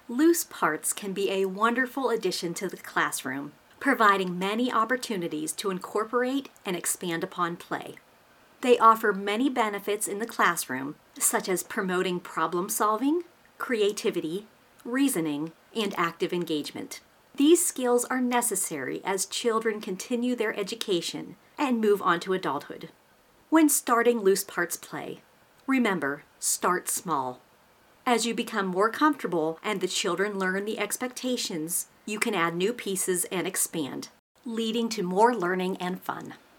Loose parts can be a wonderful addition to the classroom, providing many opportunities to incorporate and expand upon play. They offer many benefits in the classroom, such as promoting problem solving, creativity, reasoning, and active engagement. These skills are necessary as children continue their education and move on to adulthood. When starting loose parts play, remember, start small. As you become more comfortable and the children learn the expectations, you can add new pieces and expand, leading to more learning and fun.